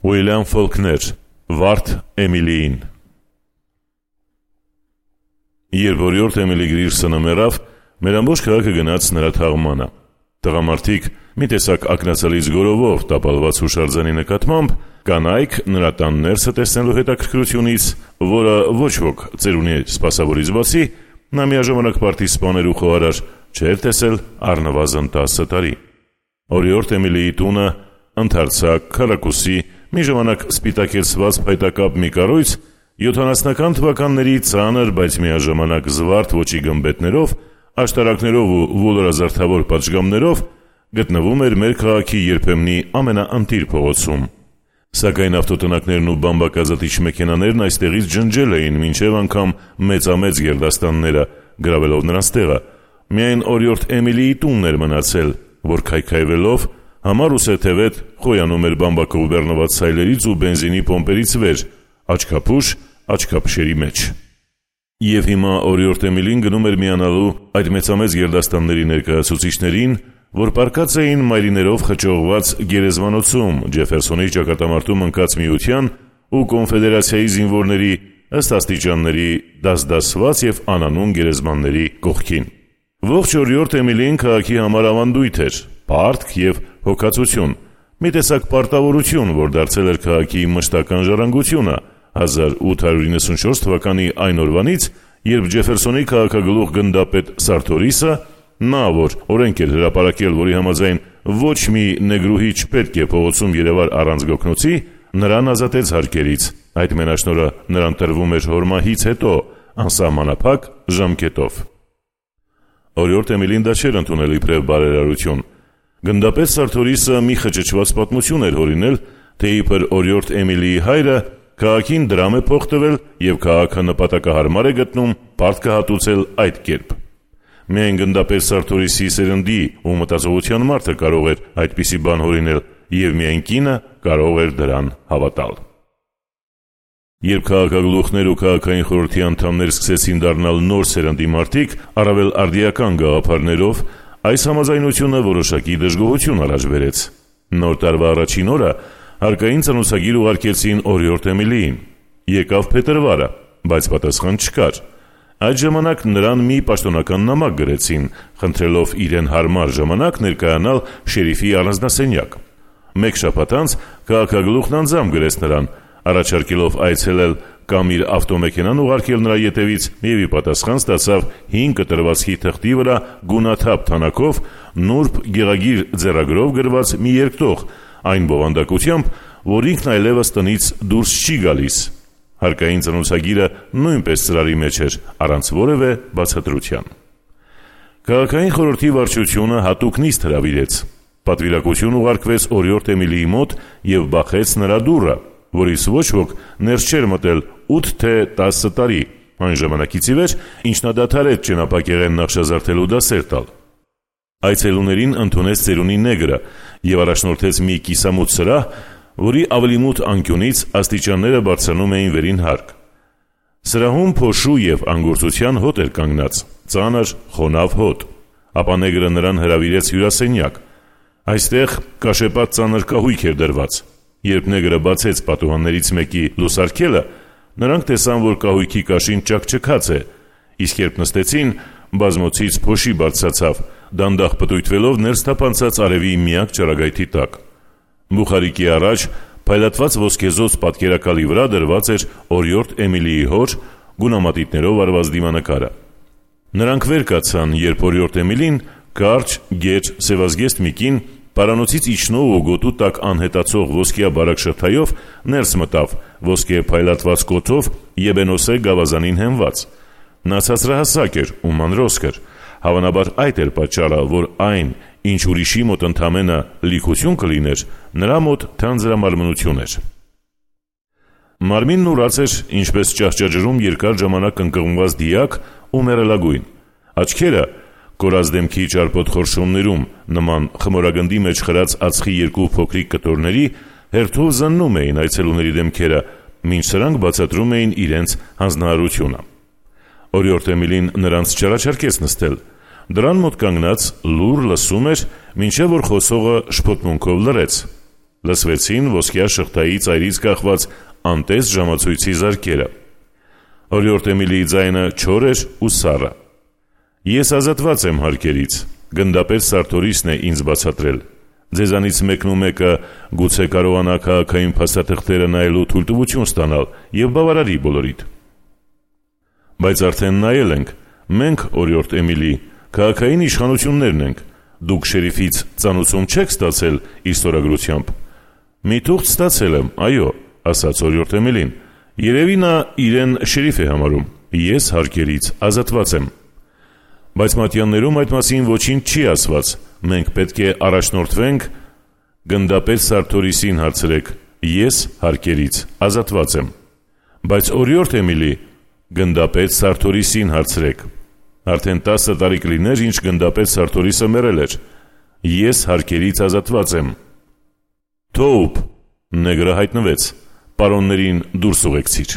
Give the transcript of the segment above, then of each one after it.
Ուիլյամ Ֆոլքներ, Վարդ Էմիլիին։ Երբ օրիորդ Էմիլի Գրիրսոնը մեռավ, մեր ամբողջ քաղաքը գնաց նրա թաղմանը։ Տղամարդիկ մի տեսակ ակնածալից գորովով տապալված հուշարձանի նկատմամբ, կանայք նրա տան ներսը տեսնելու հետաքրքրությունից, որը ոչ ոք ծերունի սպասավորից բացի, նա միաժամանակ պարտի սպաներ ու խոհարար չէր տեսել առնվազն 10 տարի։ Օրիորդ Էմիլիի տունը ընդարձակ, քառակուսի, մի ժամանակ սպիտակեցված փայտակապ մի կառույց 70-ական թվականների ծանր, բայց միաժամանակ զվարթ ոճի գմբեթներով, աշտարակներով ու ոլորազարդավոր պատշգամբներով գտնվում էր մեր քաղաքի երբեմնի ամենաընտիր փողոցում։ Սակայն ավտոտնակներն ու բամբակազատիչ մեքենաներն այստեղից ջնջել էին մինչև անգամ մեծամեծ գերդաստանները, գրավելով նրանց տեղը։ Միայն օրիորդ Էմիլիի տունն էր մնացել, որ քայքայվելով համար ու սեթևետ խոյանում էր բամբակով բեռնված սայլերից ու բենզինի պոմպերից վեր, աչքափուշ, աչքափշերի մեջ։ Եվ հիմա օրիորդ Էմիլին գնում էր միանալու այդ մեծամեծ գերդաստանների ներկայացուցիչներին, որ պառկած էին մայրիներով խճողված գերեզմանոցում Ջեֆերսոնի ճակատամարտում ընկած միության ու կոնֆեդերացիայի զինվորների ըստ աստիճանների դասդասված և անանուն գերեզմանների կողքին։ Ողջ օրիորդ Էմիլին քաղաքի համար ավանդույթ էր, պարտք և հոգացություն, մի տեսակ պարտավորություն, որ դարձել էր քաղաքի մշտական ժառանգությունը 1894 թվականի այն օրվանից, երբ Ջեֆերսոնի քաղաքագլուխ գնդապետ Սարթորիսը, նա, որ օրենք էր հրապարակել, որի համաձայն ոչ մի նեգրուհի չպետք է փողոցում երևար առանց գոգնոցի, նրան ազատեց հարկերից։ Այդ մենաշնորհը նրան տրվում էր հորմահից հետո անսահմանափակ ժամկետով։ Օրիորդ Էմիլին դա չէր ընդունել իբրև բարերարություն։ Գնդապետ Սարթորիսը մի խճճված պատմություն էր հորինել, թե իբր օրիորդ Էմիլիի հայրը քաղաքին դրամ է փող տվել և քաղաքը նպատակահարմար է գտնում պարտքը հատուցել այդ կերպ։ Միայն գնդապետ Սարթորիսի սերնդի ու մտածողության մարդը կարող էր այդպիսի բան հորինել, և միայն կինը կարող էր դրան հավատալ։ Երբ քաղաքագլուխներ ու քաղաքային խորհրդի անդամներ սկսեցին դառնալ նոր սերնդի մարդիկ, առավել արդիական գաղափարներով, այս համաձայնությունը որոշակի դժգոհություն առաջ բերեց։ Նոր տարվա առաջին օրը հարկային ծնուցագիր ուղարկեցին օրիորդ Էմիլիին։ Եկավ փետրվարը, բայց պատասխան չկար։ Այդ ժամանակ նրան մի պաշտոնական նամակ գրեցին, խնդրելով իրեն հարմար ժամանակ ներկայանալ շերիֆի առանձնասենյակ։ Մեկ շաբաթ անց քաղաքագլուխն անձամբ գրեց նրան, առաջարկելով այցելել կամ իր ավտոմեքենան ուղարկել նրա ետևից, և ի պատասխան ստացավ 5 կտրվածքի թղթի վրա գունաթափ թանաքով նուրբ գեղագիր ձեռագրով գրված մի երկտող, այն բովանդակությամբ, որ ինքն այլևս տնից դուրս չի գալիս։ Հարկային ծնուցագիրը նույնպես ծրարի մեջ էր, առանց որևէ բացատրության։ Քաղաքային խորհրդի վարչությունը հատուկ նիստ հրավիրեց։ Պատվիրակություն ուղարկվեց օրիորդ Էմիլիի մոտ և բախեց նրա դուռը, որից ոչ ոք ներս չէր մտել 8 թե 10 տարի, այն ժամանակից ի վեր, ինչ նա դադարեց ճենապակեղեն նախշազարդելու դասեր տալ։ Այցելուներին ընդունեց ծերունի նեգրը և առաջնորդեց մի կիսամութ սրահ, որի ավելի մութ անկյունից աստիճանները բարձրանում էին վերին հարկ։ Սրահում փոշու և անգործության հոտ էր կանգնած, ծանր, խոնավ հոտ։ Ապա նեգրը նրան հրավիրեց հյուրասենյակ։ Այստեղ կաշեպատ ծանր կահույք էր դրված։ Երբ նեգրը բացեց պատուհաններից մեկի լուսարկելը, նրանք տեսան, որ կահույքի կաշին ճաքճքած է, իսկ երբ նստեցին, բազմոցից փոշի բարձրացավ, դանդաղ պտույտվելով ներս թափանցած արևի միակ ճառագայթի տակ։ Բուխարիկի առաջ փայլատված ոսկեզօծ պատկերակալի վրա դրված էր օրիորդ Էմիլիի հոր գունամատիտներով արված դիմանկարը։ Նրանք վեր կացան, երբ օրիորդ Էմիլին, կարճ, գեչ, սևազգեստ մի կին, պարանոցից իջնող ու գոտու տակ անհետացող ոսկյա բարակ շղթայով ներս մտավ, ոսկե փայլատված կոթով եբենոսե գավազանին հենված։ Նա ցածրահասակ էր ու մանրոսկր։ Հավանաբար այդ էր պատճառը, որ այն, ինչ ուրիշի մոտ ընդամենը լիքություն կլիներ, նրա մոտ թանձրամարմնություն էր։ Մարմինն ուրած էր, ինչպես ճահճաջրում երկար ժամանակ ընկղմված դիակ ու մեռելագույն։ Աչքերը, կորած դեմքի ճարպոտ խորշումներում, նման խմորագնդի մեջ խրած ածխի երկու փոքրիկ կտորների, հերթով զննում էին այցելուների դեմքերը, մինչ սրանք բացատրում էին իրենց հանձնարարությունը։ Օրիորդ Էմիլին նրանց չառաջարկեց նստել։ Դրան մոտ կանգնած լուռ լսում էր, մինչև որ խոսողը շփոթմունքով լռեց։ Լսվեցին ոսկյա շղթայի ծայրից կախված անտես ժամացույցի զարկերը։ Օրիորդ Էմիլիի ձայնը չոր էր ու սառը։ Ես ազատված եմ հարկերից, գնդապետ Սարթորիսն է ինձ բացատրել։ Ձեզանից մեկն ու մեկը գուցե կարողանա քաղաքային փաստաթղթերը նայելու թույլտվություն ստանալ եւ բավարարի բոլորիդ։ Բայց արդեն նայել ենք, մենք, օրիորդ Էմիլի, քաղաքային իշխանություններն ենք, դուք շերիֆից ծանուցում չեք ստացել իր ստորագրությամբ։ Մի թուղթ ստացել եմ, այո, ասաց օրիորդ Էմիլին, երևի նա իրեն շերիֆ է համարում, ես հարկերից ազատված եմ։ Բայց մատյաններում այդ մասին ոչինչ չի ասված, մենք պետք է առաջնորդվենք, գնդապետ Սարթորիսին հարցրեք, ես հարկերից ազատված եմ։ Բայց օրիորդ Էմիլի, գնդապետ Սարթորիսին հարցրեք։ Արդեն 10 տարի կլիներ, ինչ գնդապետ Սարթորիսը մեռել էր։ Ես հարկերից ազատված եմ։ Թոուփ, նեգրը հայտնվեց, պարոններին դուրս ուղեկցիր։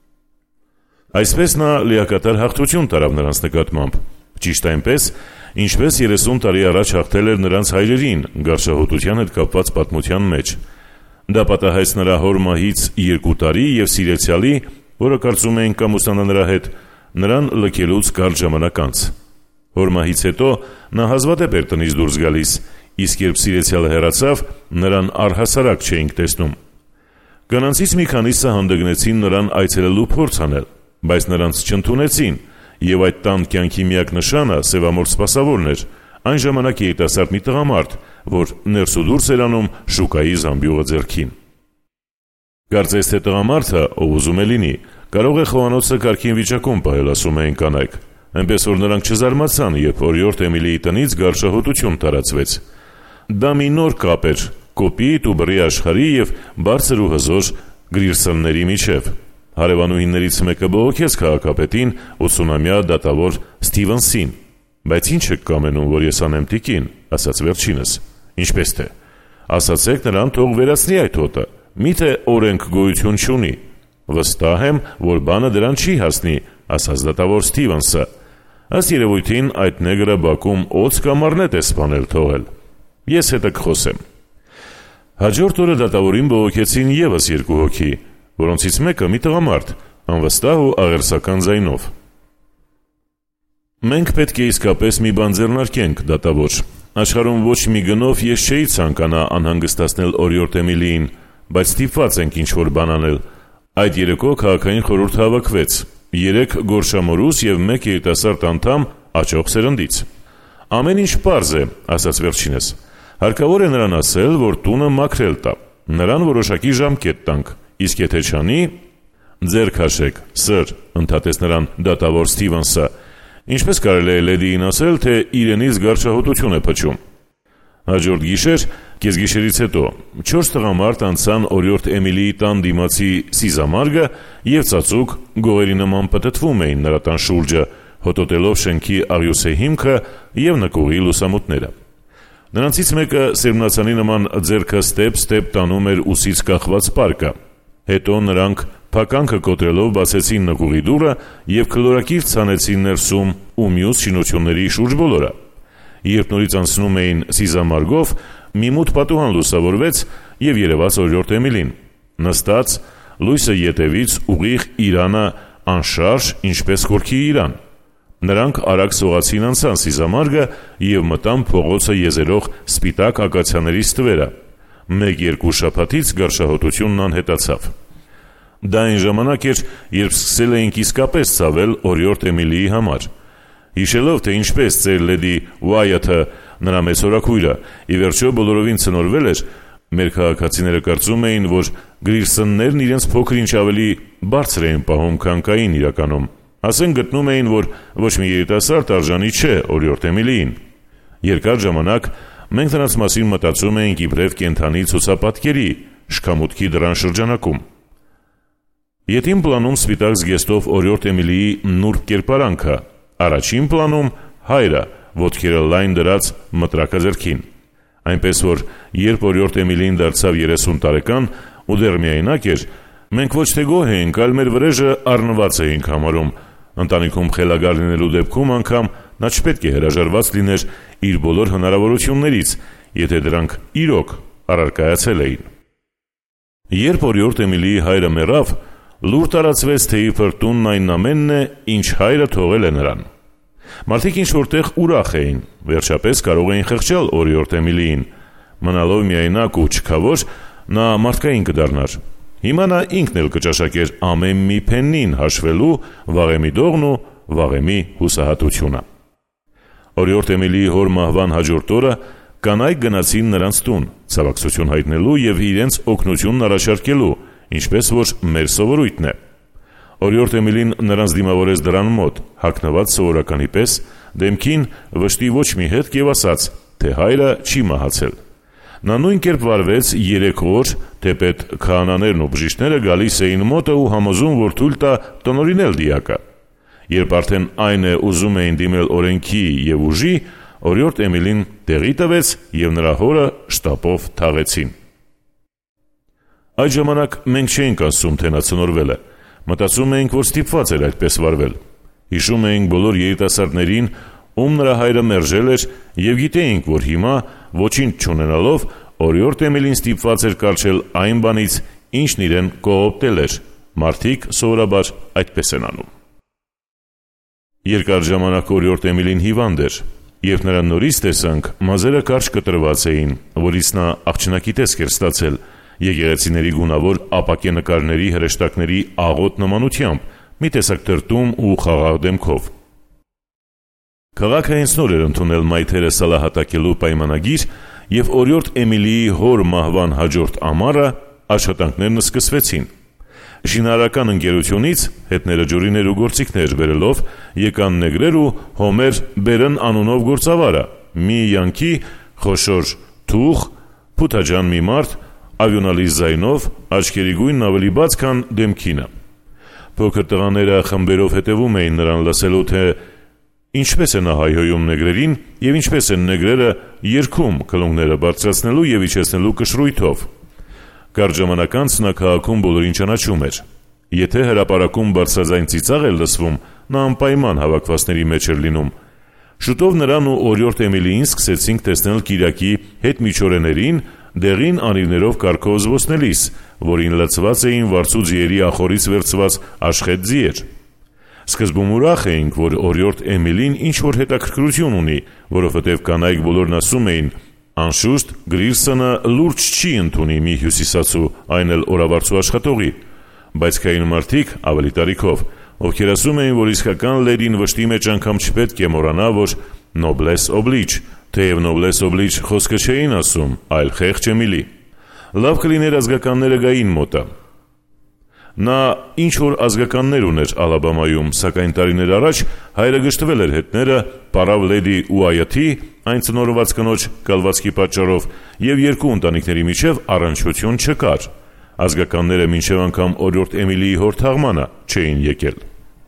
Այսպես նա լիակատար հաղթություն տարավ նրանց նկատմամբ, ճիշտ այնպես, ինչպես 30 տարի առաջ հաղթել էր նրանց հայրերին գարշահոտության հետ կապված պատմության մեջ։ Դա պատահեց նրա հոր մահից 2 տարի և սիրեցյալի, որը կարծում էին կամուսանա նրա հետ, նրան լքելուց կարճ ժամանակ անց։ Հոր մահից հետո նա հազվադեպ էր տնից դուրս գալիս, իսկ երբ սիրեցյալը հեռացավ, նրան առհասարակ չէինք տեսնում։ Կանանցից մի քանիսը հանդգնեցին նրան այցելելու փորձ անել, բայց նրանց չընդունեցին, եւ այդ տան կյանքի միակ նշանը սևամորթ սպասավորն էր, այն ժամանակ երիտասարդ մի տղամարդ, որ ներս ու դուրս էր անում շուկայի զամբյուղը ձեռքին։ Կարծես թե տղամարդը, ով ուզում է լինի, կարող է խոհանոցը կարգին վիճակում պահել, ասում էին կանայք, այնպես որ նրանք չզարմացան, երբ օրիորդ Էմիլիի տնից գարշահոտություն տարածվեց։ Դա մի նոր կապ էր կոպիտ ու բռի աշխարհի եւ բարձր ու հզոր գրիրսոնների միջև։ Հարևանուհիներից մեկը բողոքեց քաղաքապետին 80-ամյա դատավոր Սթիվենսին։ Բայց ինչ եք կամենում, որ ես անեմ տիկին, ասաց վերջինս։ Ինչպես թե։ Ասացեք նրան թող վերացնի այդ հոտը, միթե օրենք գոյություն չունի։ Վստահ եմ, որ բանը դրան չի հասնի, ասաց դատավոր Սթիվենսը։ Ըստ երևույթին այդ նեգրը Բաքում օձ կամ առնետ է սպանել թողել։ Ես հետը կխոսեմ։ Հաջորդ օրը դատավորին բողոքեցին եւս 2 հոգի, որոնցից մեկը մի տղամարդ, անվստահ ու աղերսական ձայնով։ Մենք պետք է իսկապես մի բան ձեռնարկենք, դատավոր։ Աշխարհում ոչ մի գնով ես չէի ցանկանա անհանգստացնել օրիորդ Էմիլիին, բայց ստիպված ենք ինչ-որ բան անել։ Այդ երեկո քաղաքային խորհուրդ հավաքվեց, 3 գորշամորուս եւ 1 երիտասարդ անդամ աճող սերնդից։ Ամեն ինչ պարզ է, ասաց վերջինս։ Հարկավոր է նրան ասել, որ տունը մաքրել տա, նրան որոշակի ժամկետ տանք, իսկ եթե չանի, ձեռ քաշեք, սր, ընդհատեց նրան դատավոր Սթիվենսը, ինչպես կարելի է լեդիին ասել, թե իրենից գարշահոտություն է փչում։ Հաջորդ գիշեր, կեսգիշերից հետո, 4 տղամարդ անցան օրիորդ Էմիլիի տան դիմացի սիզամարգը և ծածուկ գողերի նման պտտվում էին նրա տան շուրջը, հոտոտելով շենքի աղյուսե հիմքը և նկուղի լուսամուտները։ Նրանցից մեկը սերմնացանի նման ձեռքը ստեպ-ստեպ տանում էր ուսից կախված պարկը։ Հետո նրանք փականքը կոտրելով բացեցին նկուղի դուռը և քլորակիրթ ցանեցին ներսում ու մյուս շինությունների շուրջ բոլորը։ Երբ նորից անցնում էին սիզամարգով, մի մութ պատուհան լուսավորվեց և երևաց օրիորդ Էմիլին։ Նստած, լույսը ետևից ուղիղ իրանը անշարժ, ինչպես խորքի իրան։ Նրանք արագ սողացին անցան սիզամարգը և մտան փողոցը եզերող սպիտակ ակացիաների ստվերը։ 1-2 շաբաթից գարշահոտությունն անհետացավ։ Դա այն ժամանակ էր, երբ սկսել էինք իսկապես ցավել օրիորդ Էմիլիի համար։ Հիշելով, թե ինչպես ծեր լեդի Ուայաթը, նրա մեծ հորաքույրը, ի վերջո բոլորովին ցնորվել էր, մեր քաղաքացիները կարծում էին, որ գրիրսոններն իրենց փոքր-ինչ ավելի բարձր էին պահում, քան կային իրականում։ Ասենք գտնում էին, որ ոչ մի երիտասարդ արժանի չէ օրիորդ Էմիլիին։ Երկար ժամանակ մենք նրանց մասին մտածում էինք իբրև կենդանի ցուցապատկերի, շքամուտքի դռան շրջանակում։ Ետին պլանում սպիտակ զգեստով օրիորդ Էմիլիի նուրբ կերպարանքը, առաջին պլանում հայրը, ոտքերը լայն դրած մտրակը ձեռքին։ Այնպես որ, երբ օրիորդ Էմիլին դարձավ 30 տարեկան ու դեռ միայնակ էր, մենք ոչ թե գոհ էինք, այլ մեր վրեժը առնված էինք համարում։ Ընտանիքում խելագար լինելու դեպքում անգամ նա չպետք է հրաժարված լիներ իր բոլոր հնարավորություններից, եթե դրանք իրոք առարկայացել էին։ Երբ օրիորդ Էմիլիի հայրը մեռավ, լուր տարածվեց, թե իբր տունն այն ամենն է, ինչ հայրը թողել է նրան։ Մարդիկ ինչ որտեղ ուրախ էին, վերջապես կարող էին խղճալ օրիորդ Էմիլիին, մնալով միայնակ ու չքավոր, նա մարդկային կդառնար։ Հիմա նա ինքն էլ կճաշակեր ամեն մի փեննին հաշվելու վաղեմի դողն ու վաղեմի հուսահատությունը։ Օրիորդ Էմիլիի հոր մահվան հաջորդ օրը կանայք գնացին նրանց տուն, ցավակցություն հայտնելու եւ իրենց օգնությունն առաջարկելու, ինչպես որ մեր սովորույթն է։ Օրիորդ Էմիլին նրանց դիմավորեց դրան մոտ, հագնված սովորականի պես, դեմքին վշտի ոչ մի հետք եւ ասաց, թե հայրը չի մահացել։ Նա նույն կերպ վարվեց 3 օր, թեպետ քահանաներն ու բժիշկները գալիս էին մոտը ու համոզում, որ թույլ տա տնօրինել դիակը։ Երբ արդեն այն է ուզում էին դիմել օրենքի եւ ուժի, օրիորդ Էմիլին տեղի տվեց եւ նրա հորը շտապով թաղեցին։ Այդ ժամանակ մենք չէինք ասում, թե նա ցնորվել է։ Մտածում էինք, որ ստիպված էր այդպես վարվել։ Հիշում էինք բոլոր երիտասարդներին, ում նրա հայրը մերժել էր, եւ գիտեինք, որ հիմա ոչինչ չունենալով օրիորդ Էմիլին ստիպված էր կառչել այն բանից, ինչն իրեն կողոպտել էր։ Մարդիկ սովորաբար այդպես են անում։ Երկար ժամանակ օրիորդ Էմիլին հիվանդ էր։ Երբ նրան նորից տեսանք, մազերը կարճ կտրված էին, որից նա աղջնակի տեսք էր ստացել, եկեղեցիների գունավոր ապակենկարների հրեշտակների աղոտ նմանությամբ, մի տեսակ տրտում ու խաղաղ դեմքով։ Քաղաքը հենց նոր էր ընդունել մայթերը սալահատակելու պայմանագիր, եւ օրիորդ Էմիլիի հոր մահվան հաջորդ ամառը աշխատանքներն սկսվեցին։ Շինարարական ընկերությունից հետները ջուրիներ ու գործիքներ բերելով եկան նեգրեր ու Հոմեր Բերն անունով գործավարը, մի յանքի խոշոր թուխ, փութաջան մի մարդ, ավյոնալի զայնով, աչքերի գույնն ավելի բաց, քան դեմքինը։ Փոքր տղաները խմբերով հետևում էին նրան լսելու, թե ինչպես է նա հայհոյում նեգրերին եւ ինչպես են նեգրերը երգում քլունգները բարձրացնելու եւ իջեցնելու կշռույթով։ Կարճ ժամանակ անց նա քաղաքում բոլորին ճանաչում էր։ Եթե հրապարակում բարձրաձայն ծիծաղ էր լսվում, նա անպայման հավաքվածների մեջ էր լինում։ Շուտով նրան ու օրիորդ Էմիլիին սկսեցինք տեսնել Կիրակի հետմիջօրեներին դեղին անիվներով կարգով զբոսնելիս, որին լցված էին վարձու ձիերի ախորից վերցված աշխետ ձիեր։ Սկզբում ուրախ էինք, որ օրիորդ Էմիլին ինչ-որ հետաքրքրություն ունի, որովհետև կանայք բոլորն ասում էին, անշուշտ Գրիրսոնը լուրջ չի ընդունի մի հյուսիսացու, այն էլ օրավարձու աշխատողի, բայց կային մարդիկ ավելի տարիքով, ովքեր ասում էին, որ իսկական լեդին վշտի մեջ անգամ չպետք է մոռանա, որ noblesse oblige, թեև noblesse oblige խոսքը չէին ասում, այլ խեղճ Էմիլի։ Լավ կլիներ ազգականները գային մոտը։ Նա ինչ-որ ազգականներ ուներ Ալաբամայում, սակայն տարիներ առաջ հայրը գժտվել էր հետները պարավ լեդի Ուայաթի, այն ծնորված կնոջ կալվածքի պատճառով, եւ երկու ընտանիքների միջև առնչություն չկար։ Ազգականները մինչև անգամ օրիորդ Էմիլիի հոր թաղմանը չէին եկել։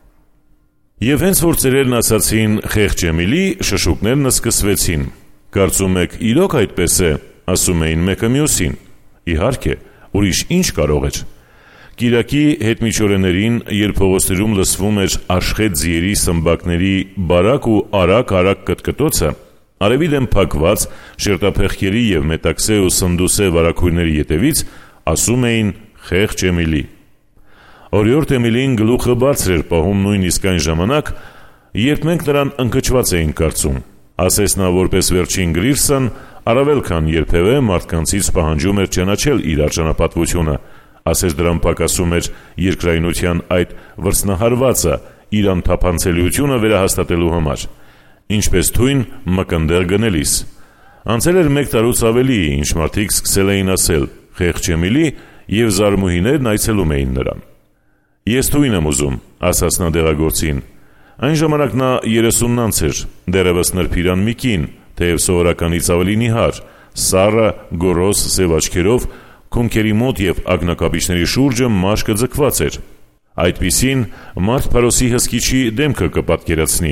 Եվ հենց որ ծերերն ասացին խեղճ Էմիլի, շշուկներն սկսվեցին։ Կարծում եք իրոք այդպես է, ասում էին մեկը մյուսին։ Իհարկե, ուրիշ ինչ կարող էր։ Կիրակի հետմիջօրեներին, երբ փողոցներում լսվում էր աշխետ ձիերի սմբակների բարակ ու արագ կտկտոցը, արևի դեմ փակված շերտափեղկերի եւ մետաքսե ու սնդուսե վարակույրների ետևից ասում էին խեղճ Էմիլի։ Օրիորդ Էմիլին գլուխը բարձր էր պահում նույնիսկ այն ժամանակ, երբ մենք նրան ընկճված էինք կարծում։ Ասես նա որպես վերջին Գրիրսոն, առավել քան երբևէ մարդկանցից պահանջում էր ճանաչել իր արժանապատվությունը, ասես դրան պակասում էր երկրայնության այդ վրձնահարվածը իր անթափանցելիությունը վերահաստատելու համար, ինչպես թույն մկնդեղ գնելիս։ Անցել էր 1 տարուց ավելի, ինչ մարդիկ սկսել էին ասել խեղճ Էմիլի եւ զարմուհիներն այցելում էին նրան։ Ես թույն եմ ուզում, ասաց նա դեղագործին։ Այն ժամանակ նա 30 անց էր, դեռևս նրբիրան մի կին, թեև սովորականից ավելի նիհար, սառը, գորոս սև աչքերով, քունքերի մոտ եւ ագնակապիչների շուրջը մաշկը ձգված էր։ Այդպիսին մարդ Փարոսի հսկիչի դեմքը կպատկերացնի։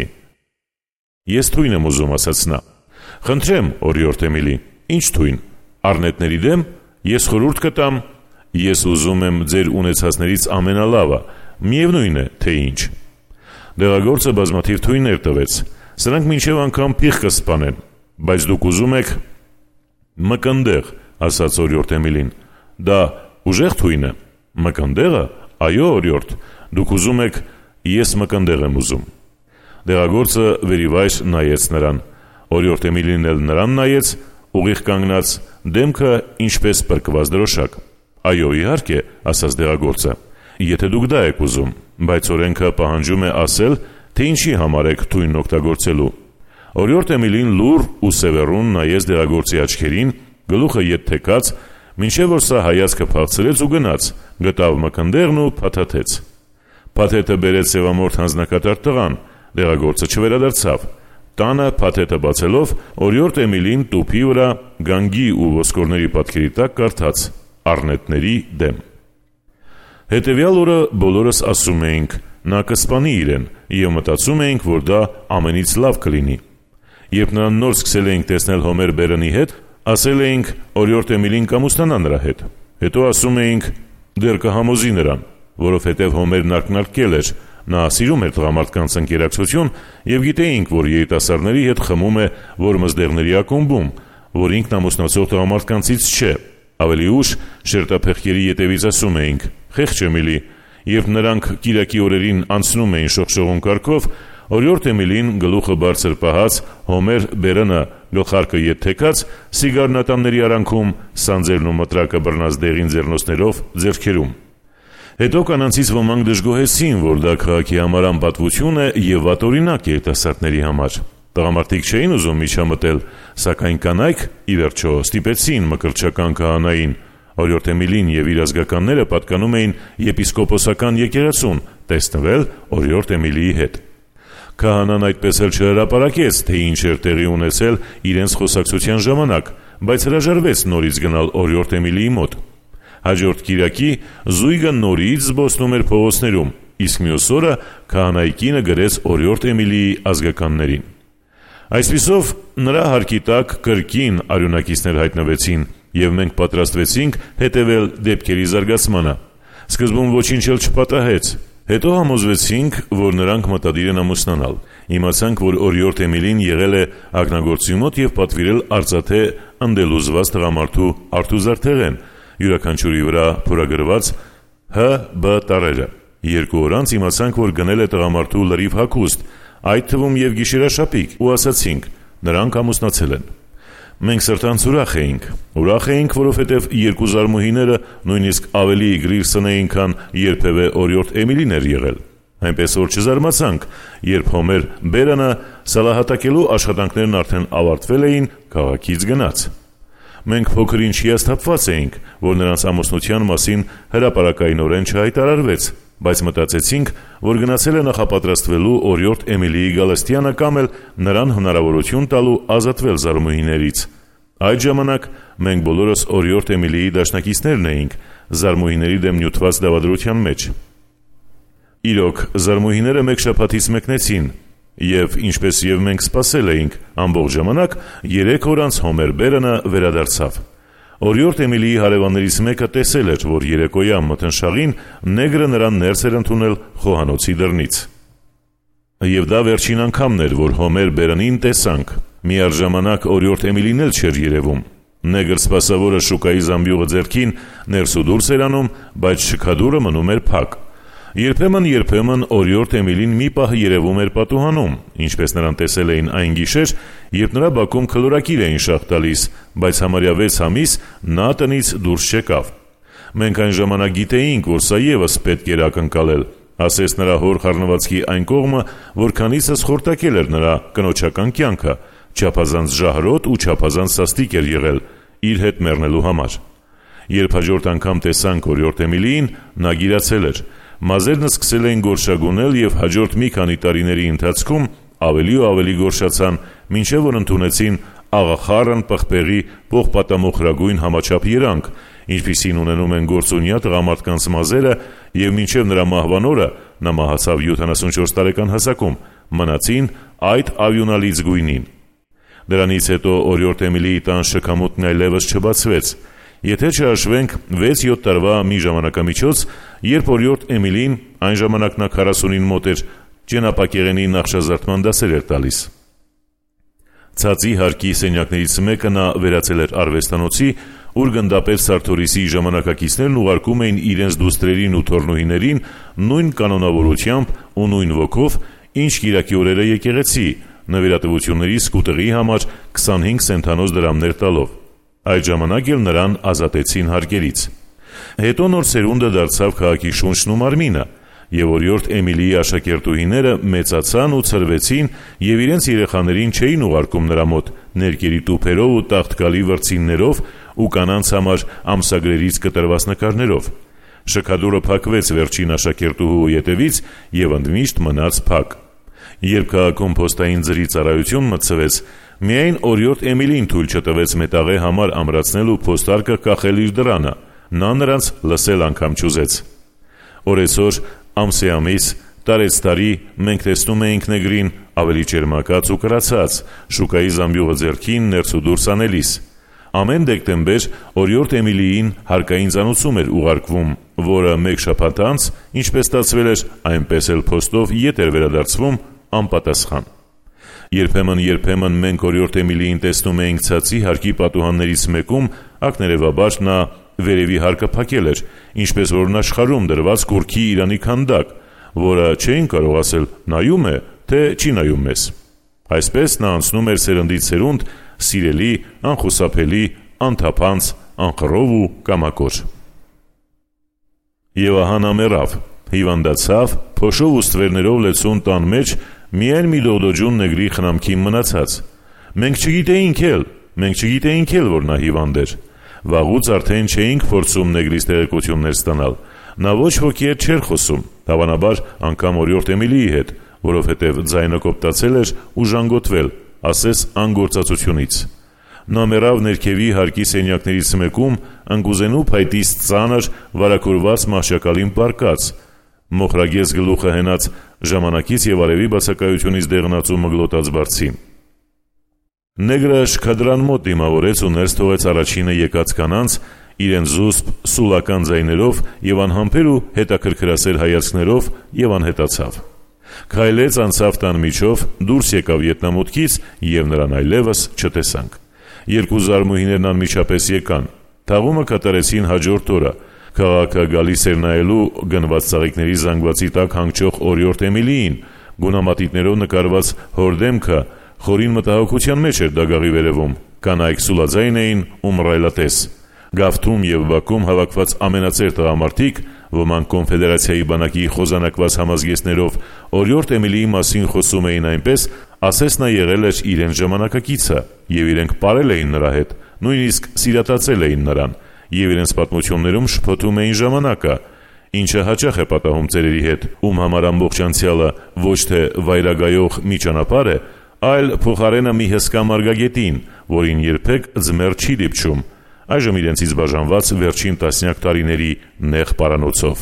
Ես թույն եմ ուզում, ասաց նա։ Խնդրեմ, օրիորդ Էմիլի, ինչ թույն։ Առնետների դեմ ես խորհուրդ կտամ, ես ուզում եմ ձեր ունեցածներից ամենալավը, միևնույն է, թե ինչ։ Դեղագործը բազմաթիվ թույններ տվեց։ Սրանք մինչև անգամ փիղ կսպանեն, բայց դուք ուզում եք մկնդեղ, ասաց օրիորդ Էմիլին։ Դա ուժեղ թույն է։ Մկնդեղը։ Այո, օրիորդ, դուք ուզում եք, ես մկնդեղ եմ ուզում։ Դեղագործը վերիվայր նայեց նրան։ Օրիորդ Էմիլին էլ նրան նայեց, ուղիղ կանգնած, դեմքը ինչպես պրկված դրոշակ։ Այո, իհարկե, ասաց դեղագործը, եթե դուք դա եք ուզում, բայց օրենքը պահանջում է ասել, թե ինչի համար եք թույնն օգտագործելու։ Օրիորդ Էմիլին լուռ ու սևեռուն նայեց դեղագործի աչքերին, գլուխը ետ թեքած, մինչև որ սա հայացքը փախցրեց ու գնաց, գտավ մկնդեղն ու փաթաթեց։ Փաթեթը բերեց սևամորթ հանձնակատար տղան, դեղագործը չվերադարձավ։ Տանը փաթեթը բացելով, օրիորդ Էմիլին տուփի վրա գանգի ու ոսկորների պատկերի տակ կարդաց. «Առնետների դեմ»։ Հետևյալ օրը բոլորս ասում էինք, նա կսպանի իրեն, եւ մտածում էինք, որ դա ամենից լավ կլինի։ Երբ նրան նոր սկսել էինք տեսնել Հոմեր Բերանի հետ, ասել էինք, օրիորդ Էմիլին կամուսնանա նրա հետ։ Հետո ասում էինք, դեռ կհամոզի նրան, որովհետև Հոմերն ակնարկել էր, նա սիրում էր տղամարդկանց ընկերակցություն եւ գիտեինք, որ երիտասարդների հետ խմում է որ մզդեղների ակումբում, որ ինքն ամուսնացող տղամարդկանցից չէ։ Ավելի ուշ շերտափեղկերի ետևից ասում էինք. «Խեղճ Էմիլի», երբ նրանք կիրակի օրերին անցնում էին շողշողուն կարգով, օրիորդ Էմիլին գլուխը բարձր պահած, Հոմեր Բերանը գլխարկը ետ թեքած, սիգարնատանների արանքում, սանձերն ու մտրակը բռնած դեղին ձեռնոցներով ձեռքերում։ Հետո կանանցից ոմանք դժգոհեցին, որ դա քաղաքի համար անպատվություն է եւ վատօրինակ երիտասարդների համար։ Տղամարդիկ չէին ուզում միջամտել, սակայն կանայք ի վերջո ստիպեցին մկրտչական քահանային։ Օրիորդ Էմիլին եւ իր ազգականները պատկանում էին եպիսկոպոսական եկեղեցուն տեսնվել օրիորդ Էմիլիի հետ։ Քահանան այդպես էլ չհրապարակեց, թե ինչ էր տեղի ունեցել իրենց խոսակցության ժամանակ, բայց հրաժարվեց նորից գնալ օրիորդ Էմիլիի մոտ։ Հաջորդ կիրակի զույգը նորից զբոսնում էր փողոցներում, իսկ մյուս օրը քահանայի կինը գրեց օրիորդ Էմիլիի ազգականներին։ Այսպիսով նրա հարկի տակ կրկին արյունակիցներ հայտնվեցին, եւ մենք պատրաստվեցինք հետևել դեպքերի զարգացմանը։ Սկզբում ոչինչ էլ չպատահեց։ Հետո համոզվեցինք, որ նրանք մտադիր են ամուսնանալ։ Իմացանք, որ օրիորդ Էմիլին եղել է ակնագործի մոտ եւ պատվիրել արծաթե ընդելուզված տղամարդու արթուզարդեղեն, յուրաքանչյուրի վրա փորագրված Հ.Բ. տարերը։ 2 օր անց իմացանք, որ գնել է տղամարդու լրիվ հագուստ, այդ թվում եւ գիշերաշապիկ, ու ասացինք, նրանք ամուսնացել են։ Մենք սրտանց ուրախ էինք, որովհետև երկու զարմուհիները նույնիսկ ավելի գրիր սնեին, քան երբևէ օրիորդ Էմիլին էր եղել։ Այնպես որ չզարմացանք, երբ Հոմեր Բերանը սալահատակելու աշխատանքներն արդեն ավարտվել էին, քաղաքից գնաց։ Մենք փոքր-ինչ հիասթափված էինք, որ նրանց ամուսնության մասին հրապարակայնորեն չհայտարարվեց, բայց մտածեցինք, որ գնացել է նախապատրաստվելու օրիորդ Էմիլիի գալստյանը կամ էլ նրան հնարավորություն տալու ազատվել զարմուհիներից։ Այդ ժամանակ մենք բոլորս օրիորդ Էմիլիի դաշնակիցներն էինք, զարմուհիների դեմ նյութված դավադրության մեջ։ Իրոք, զարմուհիները մեկ շաբաթից մեկնեցին, եւ ինչպես եւ մենք սպասել էինք, ամբողջ ժամանակ 3 օր անց Հոմեր Բերանը վերադարձավ։ Օրիորդ Էմիլիի հարևաններից մեկը տեսել էր, որ երեկոյան մթնշաղին նեգրը նրան ներս էր ընդունել խոհանոցի դռնից։ Եվ դա վերջին անգամն էր, որ Հոմեր Բերանին տեսանք։ Միառժամանակ օրիորդ Էմիլին էլ չէր երևում։ Նեգր սպասավորը շուկայի զամբյուղը ձեռքին ներս ու դուրս էր անում, բայց շքադուրը մնում էր փակ։ Երբեմն օրիորդ Էմիլին մի պահ երևում էր պատուհանում, ինչպես նրան տեսել էին այն գիշեր, երբ նրա բակում քլորակիր էին շաղ տալիս, բայց համարյա 6 ամիս նա տնից դուրս չեկավ։ Մենք այն ժամանակ գիտեինք, որ սա ևս պետք էր ակնկալել, ասես նրա հոր խառնվածքի այն կողմը, որքանիցս խորտակել էր նրա կնոջական կյանքը, չափազանց ժահրոտ ու չափազանց սաստիկ էր եղել իր հետ մեռնելու համար։ Երբ հաջորդ անգամ տեսանք օրիորդ Էմիլիին, նա գիրացել էր։ Մազերն սկսել էին գորշագունել եւ հաջորդ մի քանի տարիների ընթացքում ավելի ու ավելի գորշացան, մինչև որ ընդունեցին աղախառն պղպեղի պողպատամոխրագույն համաչափ երանգ, ինչպիսին ունենում են գործունյա տղամարդկանց մազերը, եւ մինչև նրա մահվան օրը, նա մահացավ 74 տարեկան հասակում, մնացին այդ ավյունալից գույնին։ Դրանից հետո օրիորդ Էմիլիի տան շքամուտն այլևս չբացվեց։ Եթե չհաշվենք 6-7 տարվա մի ժամանակամիջոց, երբ օրիորդ Էմիլին, այն ժամանակ նա 40-ին մոտ էր, ճենապակեղենի նախշազարդման դասեր էր տալիս։ Ցածի հարկի սենյակներից մեկը նա վերածել էր արվեստանոցի, ուր գնդապետ Սարթորիսի ժամանակակիցներն ուղարկում էին իրենց դուստրերին ու թոռնուհիներին նույն կանոնավորությամբ ու նույն ոգով, ինչ կիրակի օրերը եկեղեցի, նվիրատվությունների սկուտեղի համար 25 սենթանոց դրամներ տալով։ Այդ ժամանակ էլ նրան ազատեցին հարկերից։ Հետո նոր սերունդը դարձավ քաղաքի շունչն ու մարմինը, եւ օրիորդ Էմիլիի աշակերտուհիները մեծացան ու ցրվեցին եւ իրենց երեխաներին չէին ուղարկում նրա մոտ ներկերի տուփերով ու տաղտկալի վրձիններով ու կանանց համար ամսագրերից կտրված նկարներով։ Շքադուրը փակվեց վերջին աշակերտուհու ետևից եւ ընդմիշտ մնաց փակ։ Երբ քաղաքում փոստային ձրի ծառայություն մտցվեց, միայն օրիորդ Էմիլին թույլ չտվեց մետաղե համար ամրացնելու փոստարկը կախել իր դռանը, նա նրանց լսել անգամ չուզեց։ Օրեցօր, ամսեամիս, տարեցտարի մենք տեսնում էինք նեգրին ավելի ճերմակած ու կրացած, շուկայի զամբյուղը ձեռքին ներս ու դուրս անելիս։ Ամեն դեկտեմբեր օրիորդ Էմիլիին հարկային ծանուցում էր ուղարկվում, որը մեկ շաբաթ անց, ինչպես ստացվել էր, այնպես էլ փոստով ետ էր վերադարձվում անպատասխան։ Երբեմն մենք օրիորդ Էմիլիին տեսնում էինք ցածի հարկի պատուհաններից մեկում, ակներևաբար նա վերևի հարկը փակել էր, ինչպես որ աշխարհում դրված կուրքի իրանի քանդակ, որը չէին կարող ասել նայում է, թե չի նայում մեզ։ Այսպես նա անցնում էր սերնդից սերունդ, սիրելի, անխուսափելի, անթափանց, անխռով ու կամակոր։ Եվ ահա նա մեռավ, հիվանդացավ, փոշով ու ստվերներով լեցուն տան մեջ միայն մի դողդոջուն նեգրի խնամքին մնացած։ Մենք չգիտեինք էլ, որ նա հիվանդ էր։ Վաղուց արդեն չէինք փորձում նեգրից տեղեկություններ ստանալ։ Նա ոչ ոքի հետ չէր խոսում, հավանաբար անգամ օրիորդ Էմիլիի հետ, որովհետև ձայնը կոպտացել էր ու ժանգոտվել, ասես անգործածությունից։ Նա մեռավ ներքևի հարկի սենյակներից մեկում, ընկուզենու փայտից ծանր, վարակորված մահճակալին պառկած, մոխրագեզ գլուխը հենած ժամանակից եւ արևի բացակայությունից դեղնած ու մգլոտած բարձին։ Նեգրը շքադրան մոտ դիմավորեց ու ներս թողեց առաջինը եկած կանանց, իրեն զուսպ սուլական ձայներով եւ անհամբեր ու հետաքրքրասեր հայացքներով եւ անհետացավ։ Քայլեց անցավ տան միջով, դուրս եկավ ետնամուտքից եւ նրան այլևս չտեսանք։ Երկու զարմուհիներն անմիջապես եկան։ Թաղումը կատարեցին հաջորդ օրը։ Քաղաքը գալիս էր նայելու գնված ծաղիկների զանգվածի տակ հանգչող օրիորդ Էմիլիին, գունամատիտներով նկարված հոր դեմքը խորին մտահոգության մեջ էր դագաղի վերևում, կանայք սուլաձայն էին ու մռայլատես։ Գավթում եւ Բաքում հավաքված ամենածեր տղամարդիկ, ոմանք կոնֆեդերացիայի բանակի խոզանակված համազգեստներով, օրիորդ Էմիլիի մասին խոսում էին այնպես, ասես նա եղել էր իրենց ժամանակակիցը, եւ իրենք ապրել էին նրա հետ, նույնիսկ սիրատացել էին նրան, եւ իրենց պատմություններում շփոթում էին ժամանակը, ինչը հաճախ է պատահում ծերերի հետ, ում համար ամբողջ անցյալը ոչ թե վայրագայող մի ճանապարհ է, այլ փոխարենը մի հսկա մարգագետին, որին երբեք ձմեռ չի դիպչում, այժմ իրենցից բաժանված վերջին տասնյակ տարիների նեղ պարանոցով։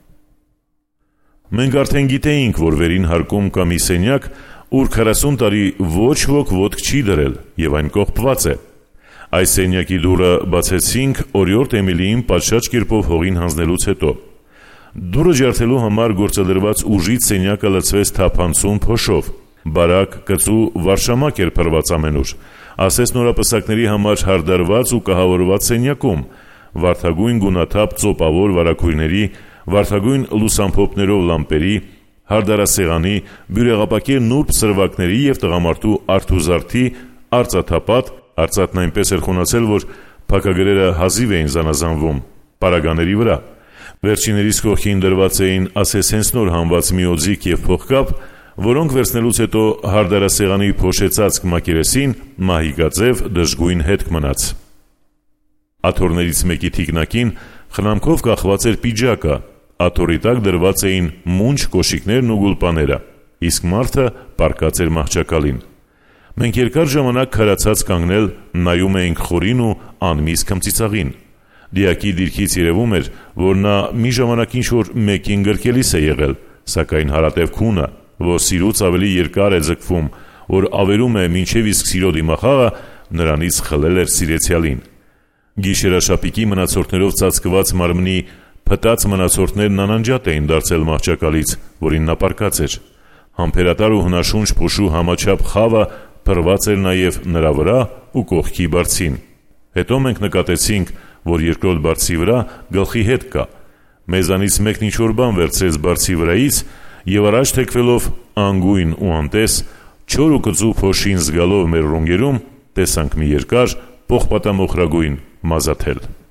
Մենք արդեն գիտեինք, որ վերին հարկում կա մի սենյակ, ուր 40 տարի ոչ ոք ոտք չի դրել եւ այն կողպված է։ Այս սենյակի դուռը բացեցինք օրիորդ Էմիլիին պատշաճ կերպով հողին հանձնելուց հետո։ Դուռը ջարդելու համար գործադրված ուժից սենյակը լցվեց թափանցուն փոշով, բարակ, կծու, վարշամակ էր փռված ամենուր, ասես նորապսակների համար հարդարված ու կահավորված սենյակում, վարդագույն գունաթափ ծոպավոր վարագույրների, վարդագույն լուսամփոփներով լամպերի, հարդարասեղանի, բյուրեղապակե նուրբ սրվակների եւ տղամարդու արթուզարդի արծաթապատ, արծաթն այնպես էր խոնացել, որ փակագրերը հազիվ էին զանազանվում, պարագաների վրա։ Վերջիներիս կողքին դրված էին ասես հենց նոր հանված մի օձիք եւ փողկապ, որոնք վերցնելուց հետո հարդարասեղանի փոշեցած մակերեսին մահիկաձև դժգույն հետք մնաց։ Աթոռներից մեկի թիկնակին խնամքով կախված էր պիջակը, աթոռի տակ դրված էին մունջ կոշիկներն ու գուլպաները, իսկ մարդը պառկած էր մահճակալին։ Մենք երկար ժամանակ քարացած կանգնել նայում էինք խորին ու անմիս քմծիծաղին։ Դիակի դիրքից երևում էր, որ նա մի ժամանակ ինչ-որ մեկին գրկելիս է եղել, սակայն հարատև քունը, որ սիրուց ավելի երկար է ձգվում, որ ավերում է մինչև իսկ սիրո դիմախաղը, նրանից խլել էր սիրեցյալին։ Գիշերաշապիկի մնացորդներով ծածկված մարմնի փտած մնացորդներն անանջատ էին դարձել մահճակալից, որին նա պառկած էր։ Համբերատար ու հնաշունչ փոշու համաչափ խավը փռված էր նաև նրա վրա ու կողքի բարձին։ Հետո մենք նկատեցինք, որ երկրորդ բարձի վրա գլխի հետ կա։ Մեզանից մեկն ինչ-որ բան վերցրեց բարձի վրայից և առաջ թեքվելով անգույն ու անտես, չոր ու կծու փոշին զգալով մեր ռունգերում, տեսանք մի երկար, պողպատամոխրագույն մազաթել։